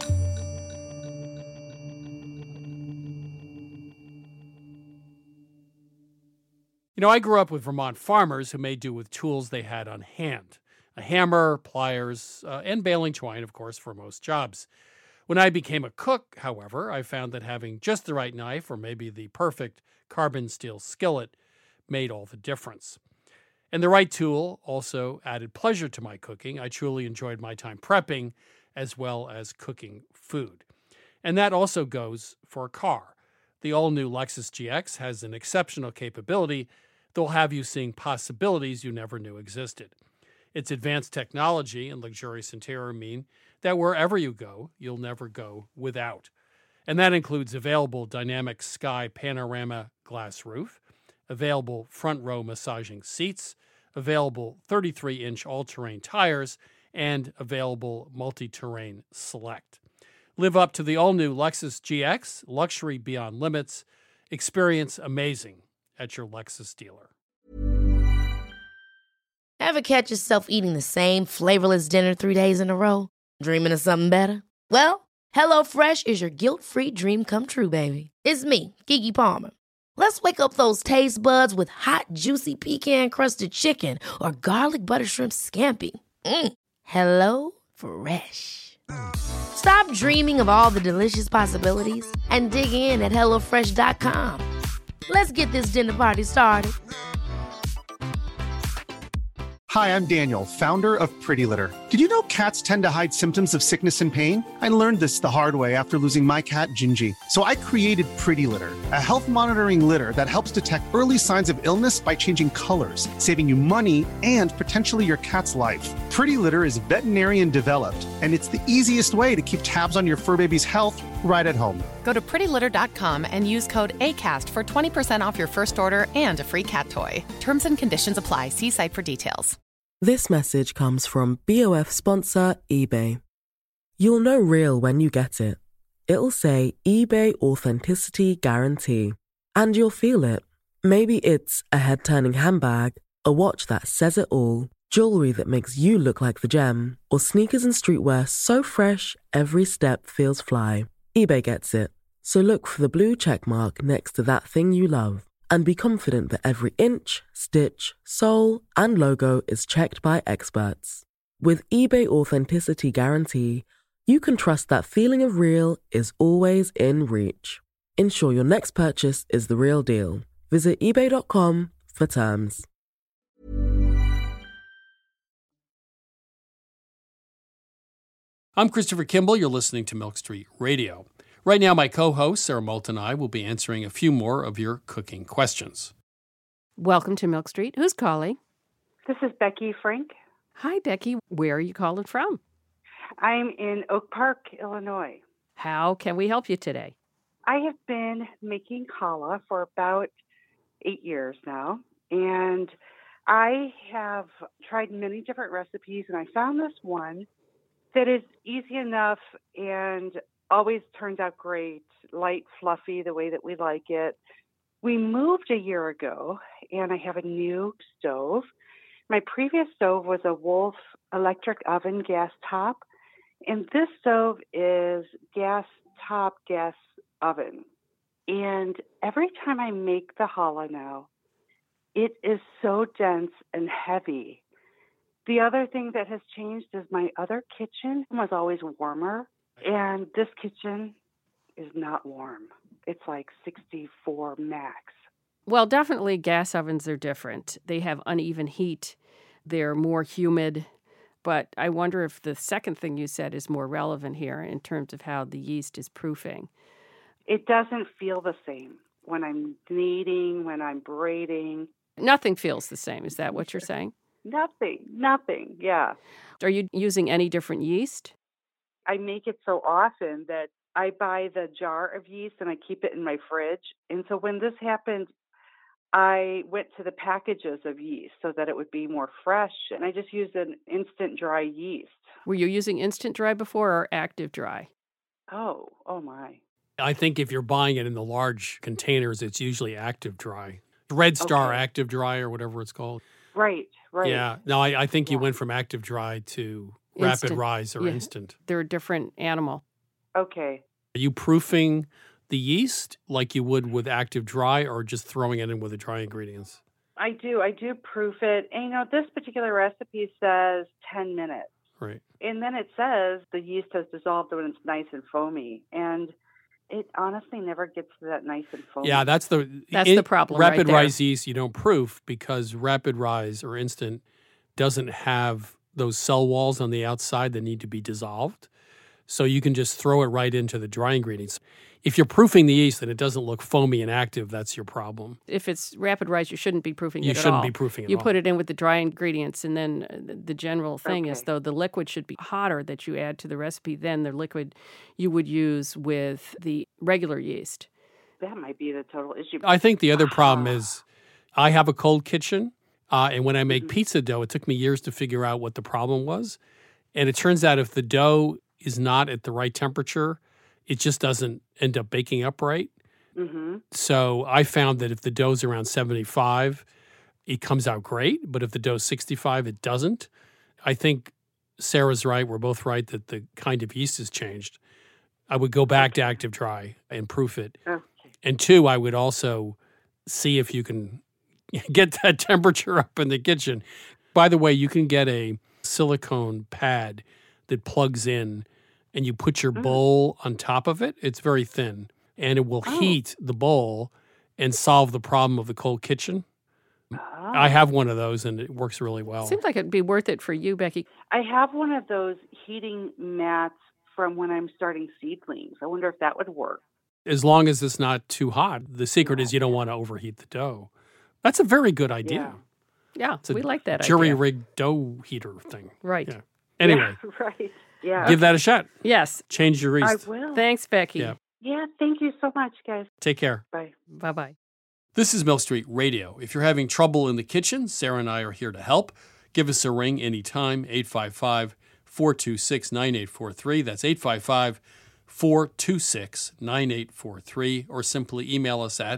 I grew up with Vermont farmers who made do with tools they had on hand. A hammer, pliers, and baling twine, of course, for most jobs. When I became a cook, however, I found that having just the right knife or maybe the perfect carbon steel skillet made all the difference. And the right tool also added pleasure to my cooking. I truly enjoyed my time prepping as well as cooking food. And that also goes for a car. The all-new Lexus GX has an exceptional capability that will have you seeing possibilities you never knew existed. Its advanced technology and luxurious interior mean that wherever you go, you'll never go without. And that includes available dynamic sky panorama glass roof, available front row massaging seats, available 33-inch all-terrain tires, and available multi-terrain select. Live up to the all-new Lexus GX, luxury beyond limits. Experience amazing at your Lexus dealer. Ever catch yourself eating the same flavorless dinner 3 days in a row? Dreaming of something better? Well, HelloFresh is your guilt-free dream come true, baby. It's me, Keke Palmer. Let's wake up those taste buds with hot, juicy pecan-crusted chicken or garlic butter shrimp scampi. Hello Fresh. Stop dreaming of all the delicious possibilities and dig in at HelloFresh.com. Let's get this dinner party started. Hi, I'm Daniel, founder of Pretty Litter. Did you know cats tend to hide symptoms of sickness and pain? I learned this the hard way after losing my cat, Gingy. So I created Pretty Litter, a health monitoring litter that helps detect early signs of illness by changing colors, saving you money and potentially your cat's life. Pretty Litter is veterinarian developed, and it's the easiest way to keep tabs on your fur baby's health right at home. Go to prettylitter.com and use code ACAST for 20% off your first order and a free cat toy. Terms and conditions apply. See site for details. This message comes from BOF sponsor eBay. You'll know real when you get it. It'll say eBay Authenticity Guarantee. And you'll feel it. Maybe it's a head-turning handbag, a watch that says it all, jewelry that makes you look like the gem, or sneakers and streetwear so fresh every step feels fly. eBay gets it. So look for the blue check mark next to that thing you love. And be confident that every inch, stitch, sole, and logo is checked by experts. With eBay Authenticity Guarantee, you can trust that feeling of real is always in reach. Ensure your next purchase is the real deal. Visit ebay.com for terms. I'm Christopher Kimball. You're listening to Milk Street Radio. Right now, my co-host, Sarah Moulton, and I will be answering a few more of your cooking questions. Welcome to Milk Street. Who's calling? This is Becky Frank. Hi, Becky. Where are you calling from? I'm in Oak Park, Illinois. How can we help you today? I have been making challah for about 8 years now, and I have tried many different recipes, and I found this one that is easy enough and always turns out great, light, fluffy, the way that we like it. We moved a year ago, and I have a new stove. My previous stove was a Wolf electric oven gas top, and this stove is gas top, gas oven. And every time I make the challah now, it is so dense and heavy. The other thing that has changed is my other kitchen was always warmer. And this kitchen is not warm. It's like 64 max. Well, definitely gas ovens are different. They have uneven heat. They're more humid. But I wonder if the second thing you said is more relevant here in terms of how the yeast is proofing. It doesn't feel the same when I'm kneading, when I'm braiding. Nothing feels the same. Is that what you're saying? Nothing, yeah. Are you using any different yeast? I make it so often that I buy the jar of yeast and I keep it in my fridge. And so when this happened, I went to the packages of yeast so that it would be more fresh. And I just used an instant dry yeast. Were you using instant dry before or active dry? Oh my. I think if you're buying it in the large containers, it's usually active dry. Red Star Active Dry or whatever it's called. Right. Yeah. No, I think you went from active dry to Rapid Rise or instant. They're a different animal. Okay. Are you proofing the yeast like you would with active dry or just throwing it in with the dry ingredients? I do proof it. And this particular recipe says 10 minutes. Right. And then it says the yeast has dissolved when it's nice and foamy. And it honestly never gets to that nice and foamy. Yeah, that's the problem. Rapid right Rise yeast you don't proof because Rapid Rise or instant doesn't have those cell walls on the outside that need to be dissolved. So you can just throw it right into the dry ingredients. If you're proofing the yeast and it doesn't look foamy and active, that's your problem. If it's rapid rise, you shouldn't be proofing it at all. You shouldn't be proofing it at all. You put it in with the dry ingredients, and then the general thing is, though, the liquid should be hotter that you add to the recipe than the liquid you would use with the regular yeast. That might be the total issue. I think the other problem is I have a cold kitchen, and when I make pizza dough, it took me years to figure out what the problem was. And it turns out if the dough is not at the right temperature, it just doesn't end up baking up right. Mm-hmm. So I found that if the dough's around 75, it comes out great. But if the dough's 65, it doesn't. I think Sarah's right. We're both right that the kind of yeast has changed. I would go back to active dry and proof it. Okay. And two, I would also see if you can get that temperature up in the kitchen. By the way, you can get a silicone pad that plugs in and you put your bowl on top of it. It's very thin, and it will heat the bowl and solve the problem of the cold kitchen. I have one of those, and it works really well. Seems like it'd be worth it for you, Becky. I have one of those heating mats from when I'm starting seedlings. I wonder if that would work. As long as it's not too hot. The secret is you don't want to overheat the dough. That's a very good idea. Yeah, we like that idea. Jury-rigged dough heater thing. Right. Yeah. Anyway. Yeah, right. Yeah. Give that a shot. Yes. Change your yeast. I will. Thanks, Becky. Yeah, thank you so much, guys. Take care. Bye. Bye-bye. This is Milk Street Radio. If you're having trouble in the kitchen, Sarah and I are here to help. Give us a ring anytime, 855-426-9843. That's 855-426-9843. Or simply email us at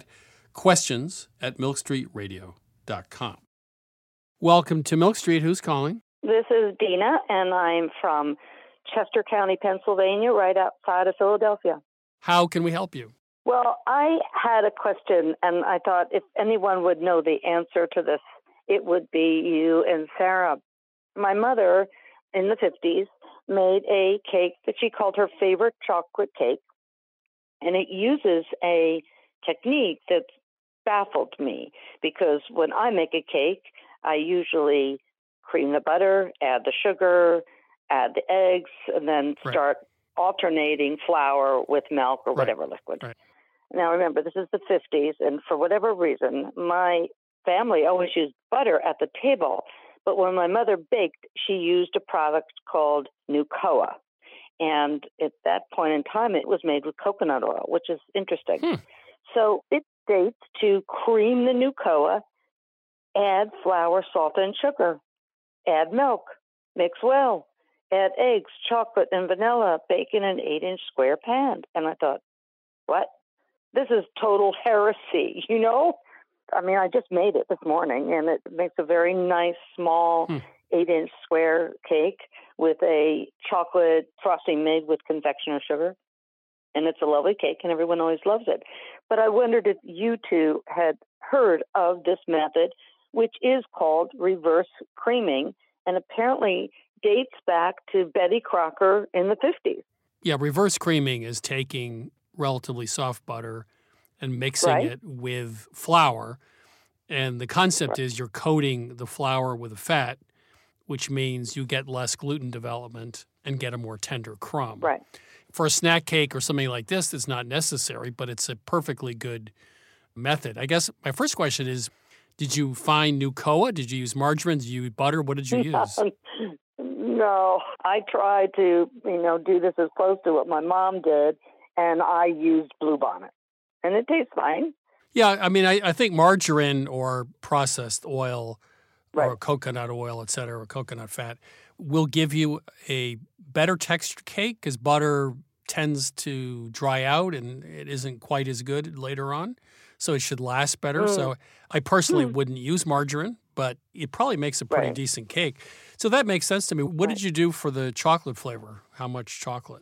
questions@milkstreetradio.com. Welcome to Milk Street. Who's calling? This is Dina, and I'm from Chester County, Pennsylvania, right outside of Philadelphia. How can we help you? Well, I had a question, and I thought if anyone would know the answer to this, it would be you and Sarah. My mother, in the 50s, made a cake that she called her favorite chocolate cake, and it uses a technique that's baffled me, because when I make a cake, I usually cream the butter, add the sugar, add the eggs, and then start alternating flour with milk or whatever liquid. Right. Now, remember, this is the 50s, and for whatever reason, my family always used butter at the table. But when my mother baked, she used a product called Nucoa. And at that point in time, it was made with coconut oil, which is interesting. So it states to cream the Nucoa, add flour, salt, and sugar, add milk, mix well, add eggs, chocolate, and vanilla, bake in an 8-inch square pan. And I thought, what? This is total heresy, you know? I mean, I just made it this morning, and it makes a very nice, small 8-inch square cake with a chocolate frosting made with confectioner sugar. And it's a lovely cake, and everyone always loves it. But I wondered if you two had heard of this method, which is called reverse creaming, and apparently dates back to Betty Crocker in the 50s. Yeah, reverse creaming is taking relatively soft butter and mixing it with flour. And the concept is you're coating the flour with a fat, which means you get less gluten development and get a more tender crumb. Right. For a snack cake or something like this, it's not necessary, but it's a perfectly good method. I guess my first question is, did you find Nucoa? Did you use margarine? Did you use butter? What did you use? No, I tried to, do this as close to what my mom did, and I used Bluebonnet, and it tastes fine. Yeah, I mean, I think margarine or processed oil or coconut oil, et cetera, or coconut fat will give you a better textured cake because butter tends to dry out and it isn't quite as good later on. So it should last better. So I personally wouldn't use margarine, but it probably makes a pretty decent cake. So that makes sense to me. What did you do for the chocolate flavor? How much chocolate?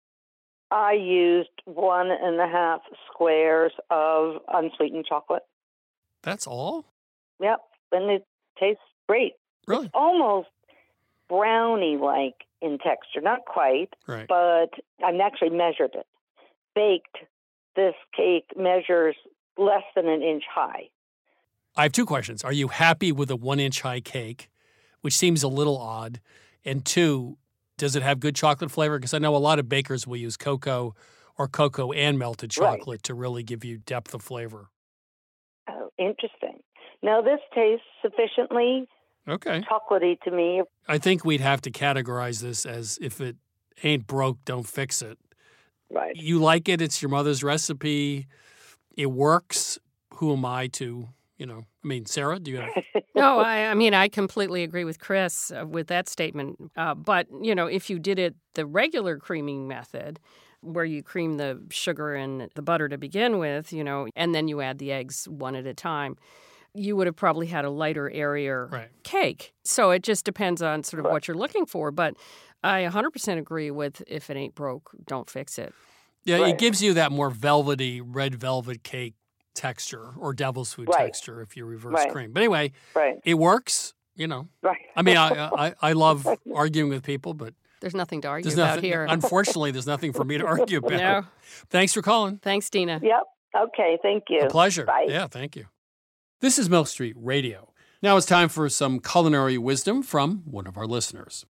I used 1.5 squares of unsweetened chocolate. That's all? Yep, and it tastes great. Really? It's almost brownie-like in texture. Not quite, but I actually measured it. Baked, this cake measures less than an inch high. I have two questions. Are you happy with a 1-inch high cake, which seems a little odd? And two, Does it have good chocolate flavor? Because I know a lot of bakers will use cocoa or cocoa and melted chocolate to really give you depth of flavor. Oh, interesting. Now, this tastes sufficiently chocolatey to me. I think we'd have to categorize this as if it ain't broke, don't fix it. Right. You like it. It's your mother's recipe. It works. Who am I to, Sarah, do you have... No, I completely agree with Chris with that statement. But, if you did it the regular creaming method, where you cream the sugar and the butter to begin with, and then you add the eggs one at a time, you would have probably had a lighter, airier cake. So it just depends on sort of what you're looking for. But I 100% agree with if it ain't broke, don't fix it. Yeah, it gives you that more velvety, red velvet cake texture or devil's food texture if you reverse cream. But anyway, it works, Right. I mean, I love arguing with people, but there's nothing to argue about here. Unfortunately, there's nothing for me to argue about. No. Thanks for calling. Thanks, Dina. Yep. Okay, thank you. A pleasure. Bye. Yeah, thank you. This is Milk Street Radio. Now it's time for some culinary wisdom from one of our listeners.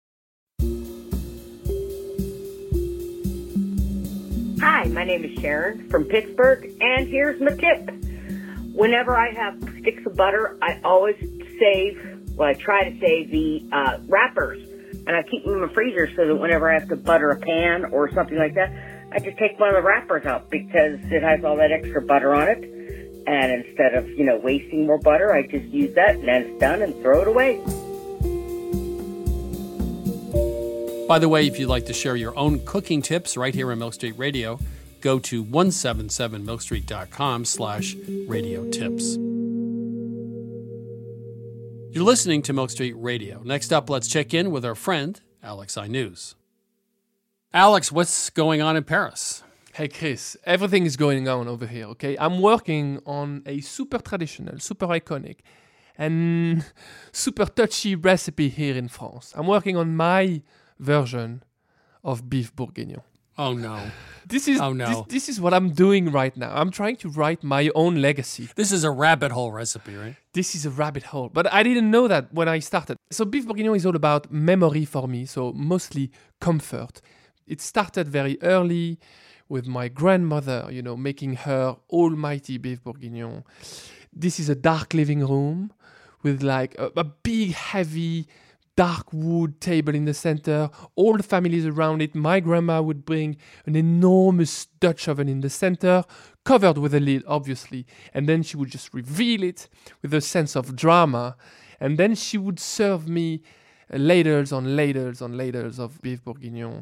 Hi, my name is Sharon from Pittsburgh, and here's my tip. Whenever I have sticks of butter, I always I try to save the wrappers, and I keep them in the freezer so that whenever I have to butter a pan or something like that, I just take one of the wrappers out because it has all that extra butter on it. And instead of, wasting more butter, I just use that, and then it's done, and throw it away. By the way, if you'd like to share your own cooking tips right here on Milk Street Radio, go to 177milkstreet.com/radio tips. You're listening to Milk Street Radio. Next up, let's check in with our friend, Alex News. Alex, what's going on in Paris? Hey, Chris, everything is going on over here, okay? I'm working on a super traditional, super iconic, and super touchy recipe here in France. I'm working on my version of beef bourguignon. Oh, no. This is what I'm doing right now. I'm trying to write my own legacy. This is a rabbit hole recipe, right? This is a rabbit hole. But I didn't know that when I started. So beef bourguignon is all about memory for me, so mostly comfort. It started very early with my grandmother, making her almighty beef bourguignon. This is a dark living room with like a big, heavy, dark wood table in the center, all the families around it. My grandma would bring an enormous Dutch oven in the center, covered with a lid, obviously. And then she would just reveal it with a sense of drama. And then she would serve me ladles on ladles on ladles of beef bourguignon.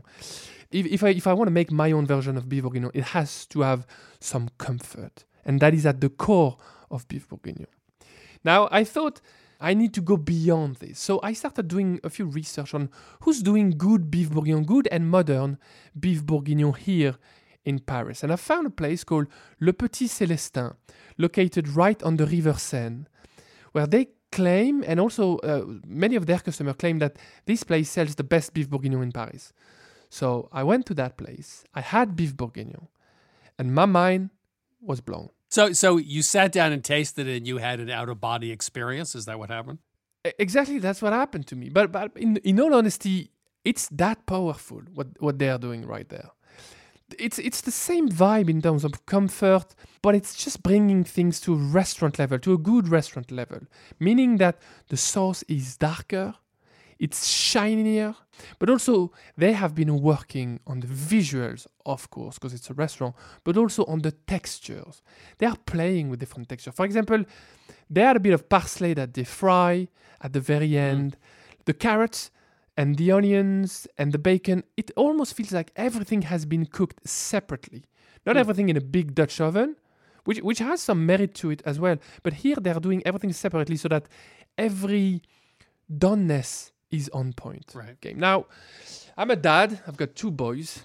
If I want to make my own version of beef bourguignon, it has to have some comfort. And that is at the core of beef bourguignon. Now, I thought I need to go beyond this. So I started doing a few research on who's doing good beef bourguignon, good and modern beef bourguignon here in Paris. And I found a place called Le Petit Célestin, located right on the River Seine, where they claim, and also many of their customers claim that this place sells the best beef bourguignon in Paris. So I went to that place, I had beef bourguignon, and my mind was blown. So you sat down and tasted it and you had an out-of-body experience? Is that what happened? Exactly, that's what happened to me. But in all honesty, it's that powerful, what they're doing right there. It's the same vibe in terms of comfort, but it's just bringing things to a restaurant level, to a good restaurant level. Meaning that the sauce is darker, it's shinier, but also they have been working on the visuals, of course, because it's a restaurant, but also on the textures. They are playing with different textures. For example, they had a bit of parsley that they fry at the very end. The carrots and the onions and the bacon, it almost feels like everything has been cooked separately. Not everything in a big Dutch oven, which has some merit to it as well. But here they're doing everything separately so that every doneness is on point. Right. Okay. Now, I'm a dad. I've got 2 boys,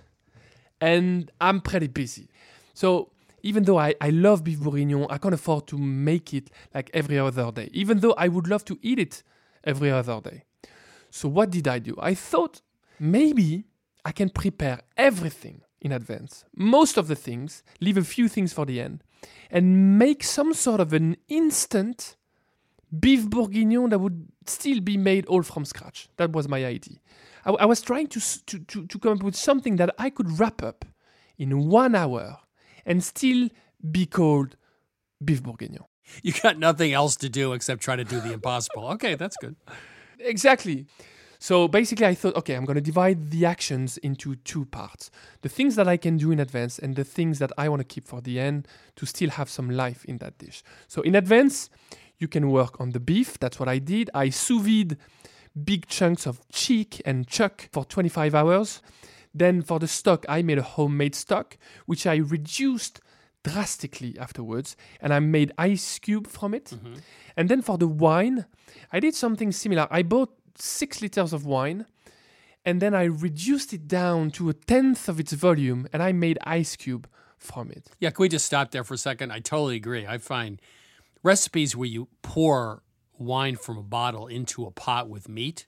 and I'm pretty busy. So even though I love beef bourguignon, I can't afford to make it like every other day, even though I would love to eat it every other day. So what did I do? I thought maybe I can prepare everything in advance, most of the things, leave a few things for the end, and make some sort of an instant beef bourguignon that would still be made all from scratch. That was my idea. I was trying to come up with something that I could wrap up in 1 hour and still be called beef bourguignon. You got nothing else to do except try to do the impossible. Okay, that's good. Exactly. So basically I thought, okay, I'm going to divide the actions into 2 parts. The things that I can do in advance and the things that I want to keep for the end to still have some life in that dish. So in advance, you can work on the beef. That's what I did. I sous vide big chunks of cheek and chuck for 25 hours. Then for the stock, I made a homemade stock, which I reduced drastically afterwards, and I made ice cube from it. Mm-hmm. And then for the wine, I did something similar. I bought 6 liters of wine, and then I reduced it down to 1/10 of its volume, and I made ice cube from it. Yeah, can we just stop there for a second? I totally agree. I find recipes where you pour wine from a bottle into a pot with meat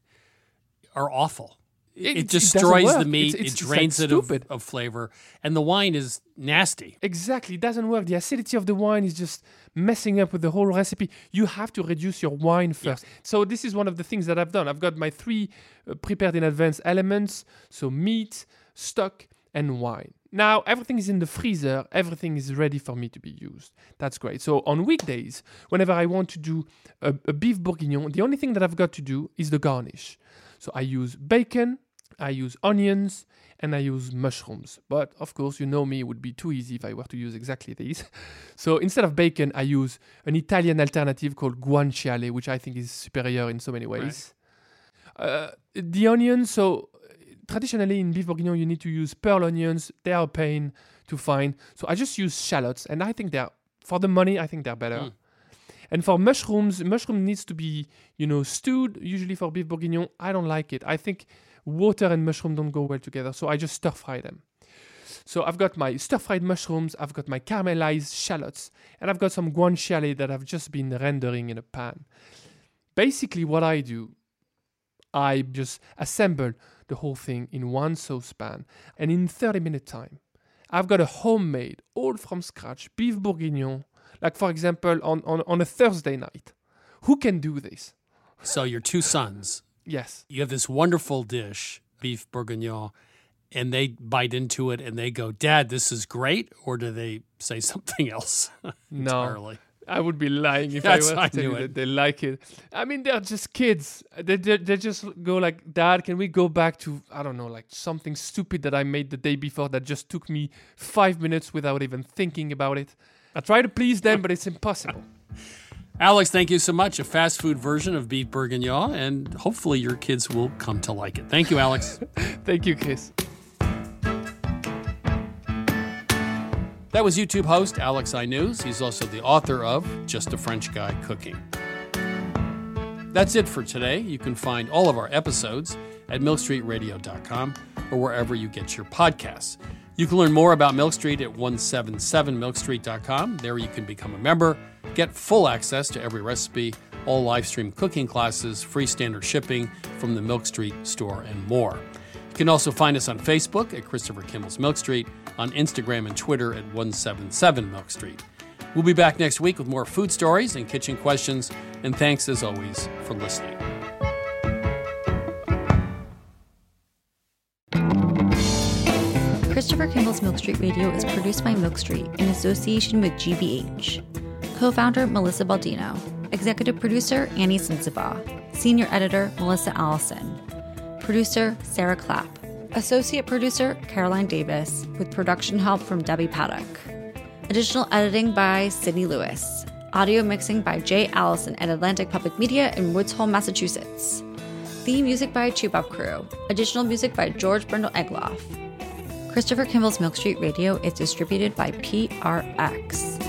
are awful. It destroys the meat. It drains it of flavor. And the wine is nasty. Exactly. It doesn't work. The acidity of the wine is just messing up with the whole recipe. You have to reduce your wine first. Yeah. So this is one of the things that I've done. I've got my 3 prepared in advance elements. So meat, stock, and wine. Now, everything is in the freezer. Everything is ready for me to be used. That's great. So on weekdays, whenever I want to do a beef bourguignon, the only thing that I've got to do is the garnish. So I use bacon, I use onions, and I use mushrooms. But of course, you know me, it would be too easy if I were to use exactly these. So instead of bacon, I use an Italian alternative called guanciale, which I think is superior in so many ways. Right. The onions, so traditionally in beef bourguignon, you need to use pearl onions. They are a pain to find. So I just use shallots, and I think for the money, I think they're better. Mm. And for mushrooms, mushroom needs to be, stewed, usually for beef bourguignon. I don't like it. I think water and mushroom don't go well together, so I just stir-fry them. So I've got my stir-fried mushrooms, I've got my caramelized shallots, and I've got some guanciale that I've just been rendering in a pan. Basically, what I do, I just assemble the whole thing in one saucepan, and in 30-minute time, I've got a homemade, all from scratch, beef bourguignon, like, for example, on a Thursday night. Who can do this? So your 2 sons. Yes. You have this wonderful dish, beef bourguignon, and they bite into it and they go, Dad, this is great? Or do they say something else entirely? No, I would be lying if I were to tell you that they like it. I mean, they're just kids. They just go like, Dad, can we go back to, I don't know, like something stupid that I made the day before that just took me 5 minutes without even thinking about it. I try to please them, but it's impossible. Alex, thank you so much. A fast food version of beef bourguignon, and hopefully your kids will come to like it. Thank you, Alex. Thank you, Chris. That was YouTube host Alex Aynouz. He's also the author of Just a French Guy Cooking. That's it for today. You can find all of our episodes at milkstreetradio.com or wherever you get your podcasts. You can learn more about Milk Street at 177milkstreet.com. There you can become a member, get full access to every recipe, all live stream cooking classes, free standard shipping from the Milk Street store, and more. You can also find us on Facebook at Christopher Kimball's Milk Street, on Instagram and Twitter at 177Milk Street. We'll be back next week with more food stories and kitchen questions, and thanks as always for listening. Christopher Kimball's Milk Street Radio is produced by Milk Street in association with GBH. Co-founder Melissa Baldino. Executive producer Annie Sensibaugh. Senior editor Melissa Allison. Producer Sarah Clapp. Associate producer Caroline Davis, with production help from Debbie Paddock. Additional editing by Sydney Lewis. Audio mixing by Jay Allison at Atlantic Public Media in Woods Hole, Massachusetts. Theme music by Chubop Crew. Additional music by George Brindle Egloff. Christopher Kimball's Milk Street Radio is distributed by PRX.